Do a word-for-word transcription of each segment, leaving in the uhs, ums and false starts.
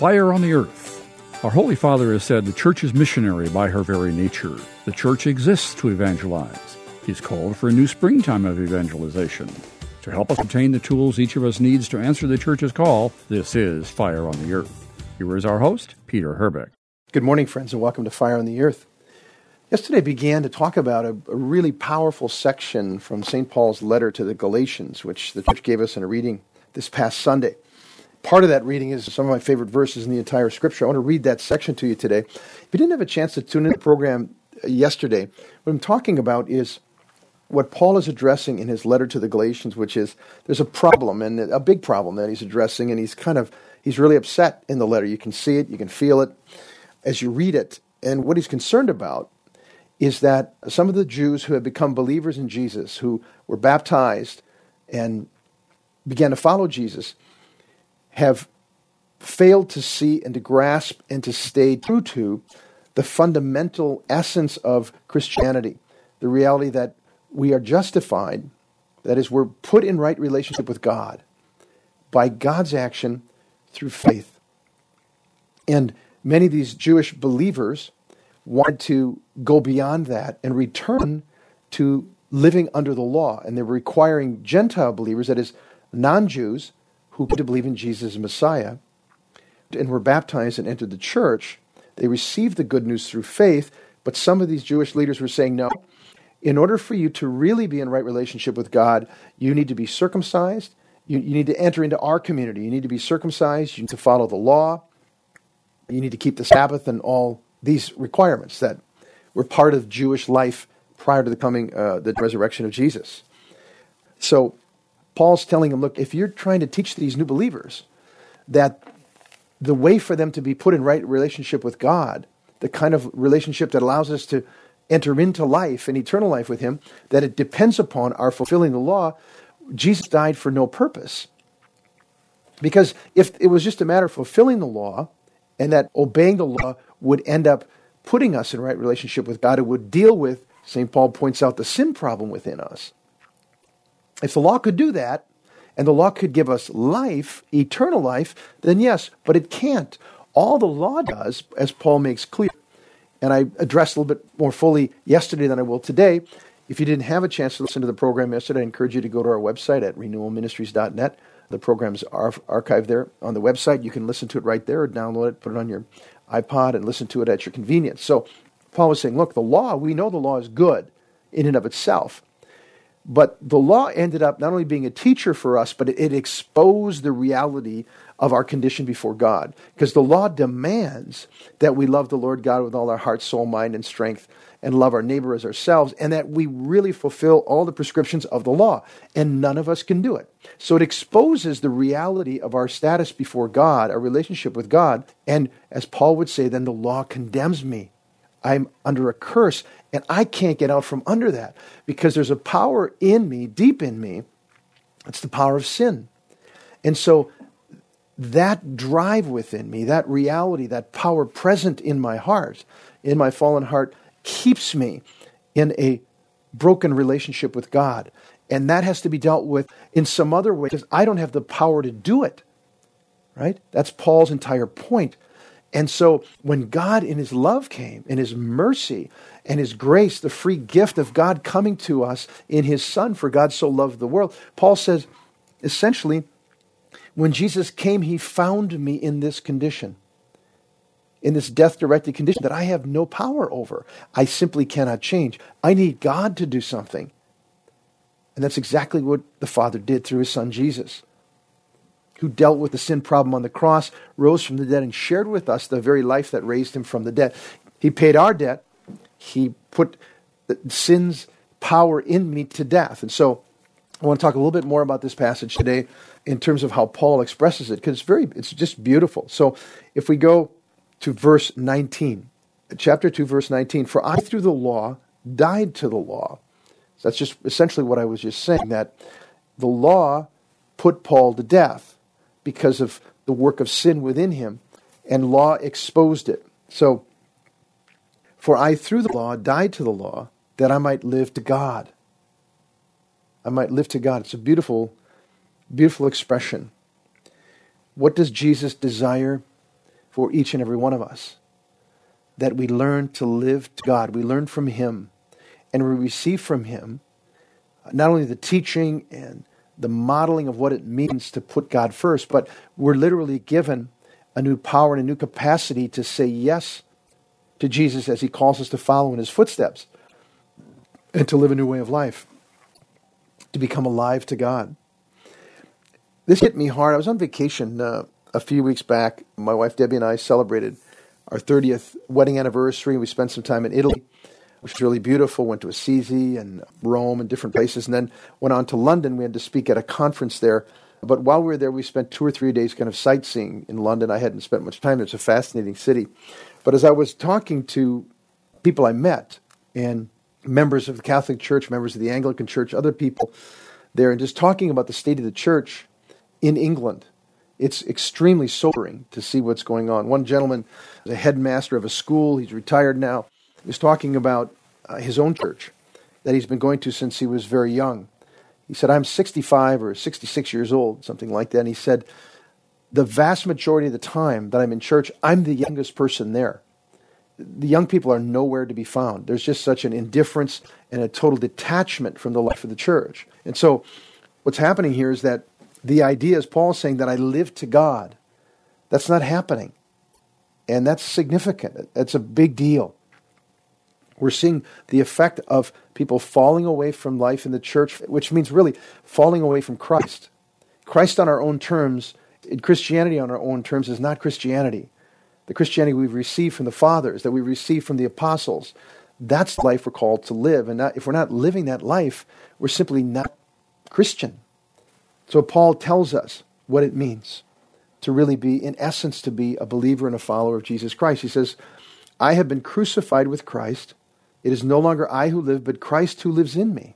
Fire on the Earth. Our Holy Father has said the Church is missionary by her very nature. The Church exists to evangelize. He's called for a new springtime of evangelization. To help us obtain the tools each of us needs to answer the Church's call, this is Fire on the Earth. Here is our host, Peter Herbeck. Good morning, friends, and welcome to Fire on the Earth. Yesterday began to talk about a, a really powerful section from Saint Paul's letter to the Galatians, which the Church gave us in a reading this past Sunday. Part of that reading is some of my favorite verses in the entire Scripture. I want to read that section to you today. If you didn't have a chance to tune in to the program yesterday, what I'm talking about is what Paul is addressing in his letter to the Galatians, which is there's a problem, and a big problem that he's addressing, and he's kind of, he's really upset in the letter. You can see it, you can feel it as you read it. And what he's concerned about is that some of the Jews who have become believers in Jesus, who were baptized and began to follow Jesus, have failed to see and to grasp and to stay true to the fundamental essence of Christianity, the reality that we are justified, that is, we're put in right relationship with God by God's action through faith. And many of these Jewish believers wanted to go beyond that and return to living under the law, and they're requiring Gentile believers, that is, non-Jews, who came to believe in Jesus as Messiah and were baptized and entered the church. They received the good news through faith, but some of these Jewish leaders were saying, no, in order for you to really be in right relationship with God, you need to be circumcised, you, you need to enter into our community, you need to be circumcised, you need to follow the law, you need to keep the Sabbath and all these requirements that were part of Jewish life prior to the coming, uh, the resurrection of Jesus. So Paul's telling them, look, if you're trying to teach these new believers that the way for them to be put in right relationship with God, the kind of relationship that allows us to enter into life and eternal life with Him, that it depends upon our fulfilling the law, Jesus died for no purpose. Because if it was just a matter of fulfilling the law, and that obeying the law would end up putting us in right relationship with God, it would deal with, Saint Paul points out, the sin problem within us. If the law could do that, and the law could give us life, eternal life, then yes, but it can't. All the law does, as Paul makes clear, and I addressed a little bit more fully yesterday than I will today. If you didn't have a chance to listen to the program yesterday, I encourage you to go to our website at renewal ministries dot net. The programs are archived there on the website. You can listen to it right there or download it, put it on your iPod, and listen to it at your convenience. So Paul was saying, look, the law, we know the law is good in and of itself. But the law ended up not only being a teacher for us, but it exposed the reality of our condition before God. Because the law demands that we love the Lord God with all our heart, soul, mind, and strength, and love our neighbor as ourselves, and that we really fulfill all the prescriptions of the law. And none of us can do it. So it exposes the reality of our status before God, our relationship with God. And as Paul would say, then the law condemns me. I'm under a curse, and I can't get out from under that because there's a power in me, deep in me. It's the power of sin. And so that drive within me, that reality, that power present in my heart, in my fallen heart, keeps me in a broken relationship with God. And that has to be dealt with in some other way because I don't have the power to do it. Right? That's Paul's entire point. And so when God in His love came, in His mercy and His grace, the free gift of God coming to us in His Son, for God so loved the world, Paul says, essentially, when Jesus came, He found me in this condition, in this death-directed condition that I have no power over. I simply cannot change. I need God to do something. And that's exactly what the Father did through His Son, Jesus, who dealt with the sin problem on the cross, rose from the dead, and shared with us the very life that raised Him from the dead. He paid our debt. He put the sin's power in me to death. And so I want to talk a little bit more about this passage today in terms of how Paul expresses it, because it's very, it's just beautiful. So if we go to verse nineteen, chapter two, verse nineteen, for I through the law died to the law. So that's just essentially what I was just saying, that the law put Paul to death because of the work of sin within him, and law exposed it. So, for I through the law died to the law, that I might live to God. I might live to God. It's a beautiful, beautiful expression. What does Jesus desire? for each and every one of us. That we learn to live to God. We learn from Him, and we receive from Him not only the teaching and the modeling of what it means to put God first, but we're literally given a new power and a new capacity to say yes to Jesus as He calls us to follow in His footsteps and to live a new way of life, to become alive to God. This hit me hard. I was on vacation uh, a few weeks back. My wife Debbie and I celebrated our thirtieth wedding anniversary. We spent some time in Italy, which was really beautiful. Went to Assisi and Rome and different places, and then went on to London. We had to speak at a conference there. But while we were there, we spent two or three days kind of sightseeing in London. I hadn't spent much time there. It's a fascinating city. But as I was talking to people I met, and members of the Catholic Church, members of the Anglican Church, other people there, and just talking about the state of the church in England, it's extremely sobering to see what's going on. One gentleman is a headmaster of a school. He's retired now. He was talking about uh, his own church that he's been going to since he was very young. He said, I'm sixty-five or sixty-six years old, something like that. And he said, the vast majority of the time that I'm in church, I'm the youngest person there. The young people are nowhere to be found. There's just such an indifference and a total detachment from the life of the church. And so what's happening here is that the idea is Paul saying that I live to God. That's not happening. And that's significant. It's a big deal. We're seeing the effect of people falling away from life in the church, which means really falling away from Christ. Christ on our own terms, Christianity on our own terms is not Christianity. The Christianity we've received from the fathers, that we received from the apostles, that's the life we're called to live. And not, if we're not living that life, we're simply not Christian. So Paul tells us what it means to really be, in essence, to be a believer and a follower of Jesus Christ. He says, I have been crucified with Christ. It is no longer I who live, but Christ who lives in me.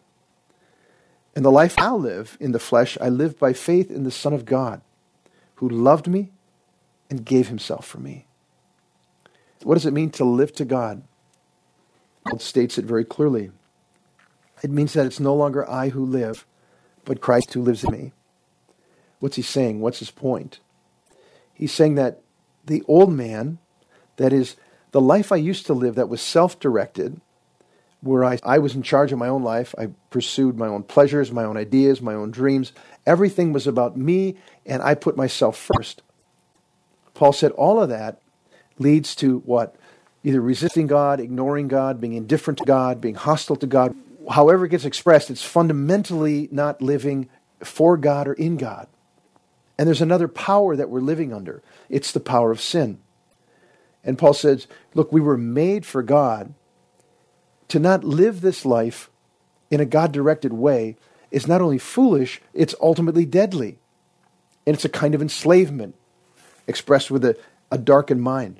And the life I live in the flesh, I live by faith in the Son of God, who loved me and gave Himself for me. What does it mean to live to God? Paul states it very clearly. It means that it's no longer I who live, but Christ who lives in me. What's he saying? What's his point? He's saying that the old man, that is, the life I used to live that was self-directed, where I, I was in charge of my own life, I pursued my own pleasures, my own ideas, my own dreams. Everything was about me, and I put myself first. Paul said all of that leads to what? Either resisting God, ignoring God, being indifferent to God, being hostile to God. However it gets expressed, it's fundamentally not living for God or in God. And there's another power that we're living under. It's the power of sin. And Paul says, look, we were made for God. To not live this life in a God-directed way is not only foolish, it's ultimately deadly. And it's a kind of enslavement expressed with a, a darkened mind.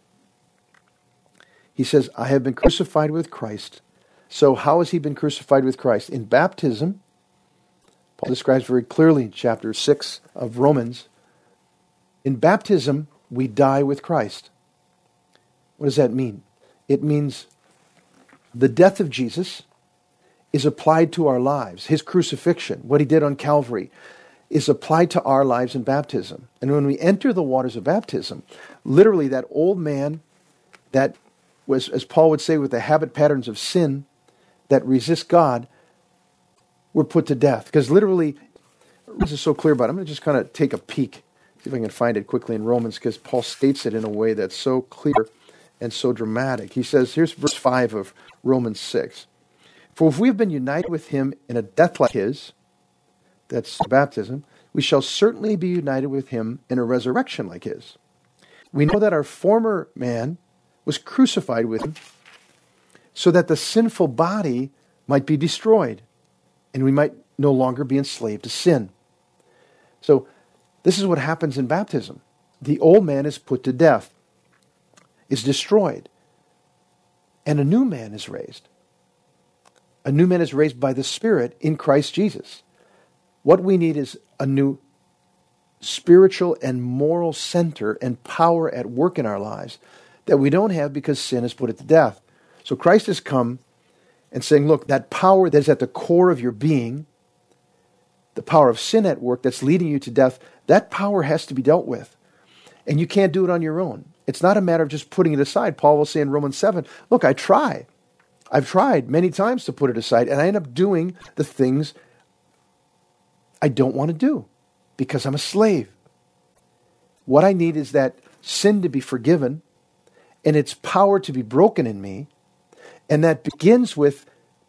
He says, I have been crucified with Christ. So how has he been crucified with Christ? In baptism, Paul describes very clearly in chapter six of Romans, in baptism, we die with Christ. What does that mean? It means the death of Jesus is applied to our lives. His crucifixion, what he did on Calvary, is applied to our lives in baptism. And when we enter the waters of baptism, literally that old man that was, as Paul would say, with the habit patterns of sin that resist God, were put to death. Because literally, this is so clear about it. I'm going to just kind of take a peek, see if I can find it quickly in Romans, because Paul states it in a way that's so clear and so dramatic. He says, here's verse five of Romans six. For if we have been united with him in a death like his, that's baptism, we shall certainly be united with him in a resurrection like his. We know that our former man was crucified with him so that the sinful body might be destroyed and we might no longer be enslaved to sin. So this is what happens in baptism. The old man is put to death, is destroyed, and a new man is raised. A new man is raised by the Spirit in Christ Jesus. What we need is a new spiritual and moral center and power at work in our lives that we don't have because sin has put it to death. So Christ has come and saying, look, that power that is at the core of your being, the power of sin at work that's leading you to death, that power has to be dealt with. And you can't do it on your own. It's not a matter of just putting it aside. Paul will say in Romans seven, look, I try. I've tried many times to put it aside, and I end up doing the things I don't want to do because I'm a slave. What I need is that sin to be forgiven and its power to be broken in me, and that begins with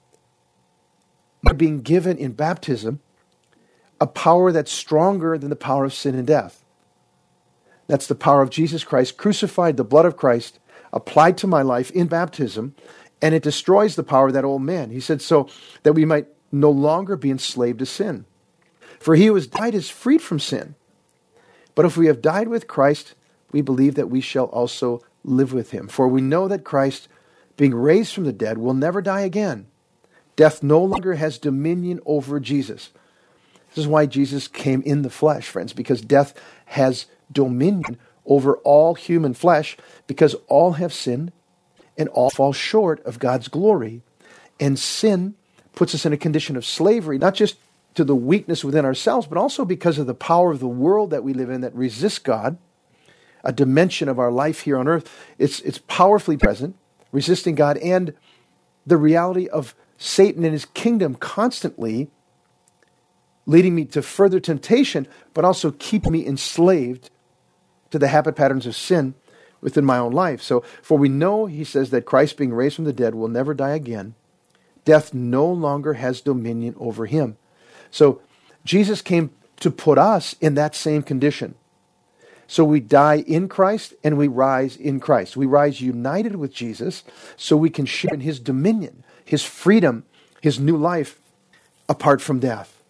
my being given in baptism a power that's stronger than the power of sin and death. That's the power of Jesus Christ, crucified, the blood of Christ, applied to my life in baptism, and it destroys the power of that old man. He said so that we might no longer be enslaved to sin. For he who has died is freed from sin. But if we have died with Christ, we believe that we shall also live with him. For we know that Christ, being raised from the dead, will never die again. Death no longer has dominion over Jesus. This is why Jesus came in the flesh, friends, because death has dominion over all human flesh, because all have sinned and all fall short of God's glory. And sin puts us in a condition of slavery, not just to the weakness within ourselves, but also because of the power of the world that we live in that resists God, a dimension of our life here on earth. It's, it's powerfully present, resisting God, and the reality of Satan and his kingdom constantly leading me to further temptation, but also keeping me enslaved to the habit patterns of sin within my own life. So, for we know, he says, that Christ being raised from the dead will never die again. Death no longer has dominion over him. So Jesus came to put us in that same condition. So we die in Christ and we rise in Christ. We rise united with Jesus so we can share in his dominion, his freedom, his new life apart from death.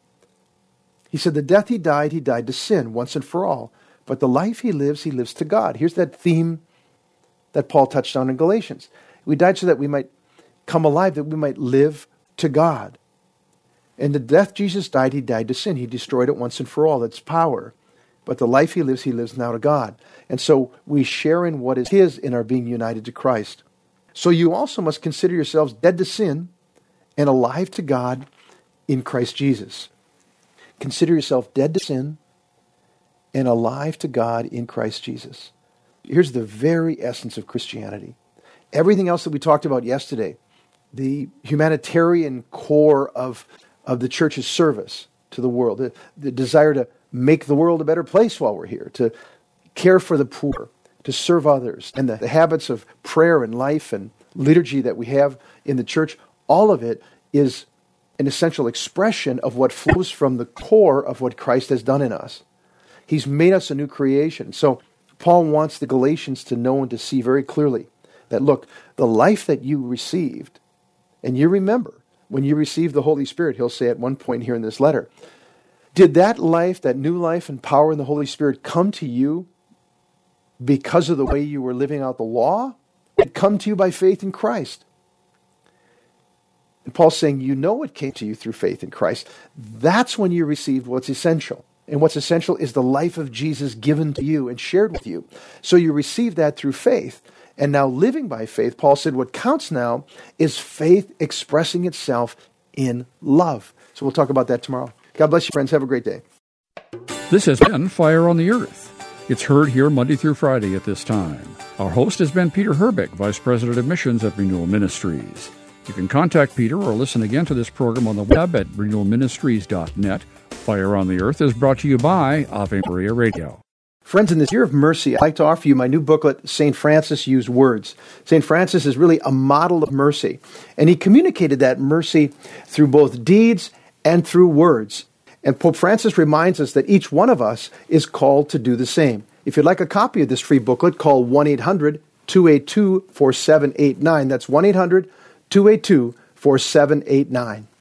He said the death he died, he died to sin once and for all. But the life he lives, he lives to God. Here's that theme that Paul touched on in Galatians. We died so that we might come alive, that we might live to God. And the death Jesus died, he died to sin. He destroyed it once and for all, its power. But the life he lives, he lives now to God. And so we share in what is his in our being united to Christ. So you also must consider yourselves dead to sin and alive to God in Christ Jesus. Consider yourself dead to sin and alive to God in Christ Jesus. Here's the very essence of Christianity. Everything else that we talked about yesterday, the humanitarian core of of the church's service to the world, the, the desire to make the world a better place while we're here, to care for the poor, to serve others, and the, the habits of prayer and life and liturgy that we have in the church, all of it is an essential expression of what flows from the core of what Christ has done in us. He's made us a new creation. So Paul wants the Galatians to know and to see very clearly that, look, the life that you received, and you remember, when you received the Holy Spirit, he'll say at one point here in this letter, did that life, that new life and power in the Holy Spirit come to you because of the way you were living out the law? It come to you by faith in Christ. And Paul's saying, you know it came to you through faith in Christ. That's when you received what's essential. And what's essential is the life of Jesus given to you and shared with you. So you received that through faith. And now living by faith, Paul said what counts now is faith expressing itself in love. So we'll talk about that tomorrow. God bless you, friends. Have a great day. This has been Fire on the Earth. It's heard here Monday through Friday at this time. Our host has been Peter Herbeck, Vice President of Missions at Renewal Ministries. You can contact Peter or listen again to this program on the web at renewal ministries dot net. Fire on the Earth is brought to you by Ave Maria Radio. Friends, in this year of mercy, I'd like to offer you my new booklet, Saint Francis Used Words. Saint Francis is really a model of mercy, and he communicated that mercy through both deeds and through words. And Pope Francis reminds us that each one of us is called to do the same. If you'd like a copy of this free booklet, call one eight hundred two eight two four seven eight nine. That's one eight hundred two eight two four seven eight nine.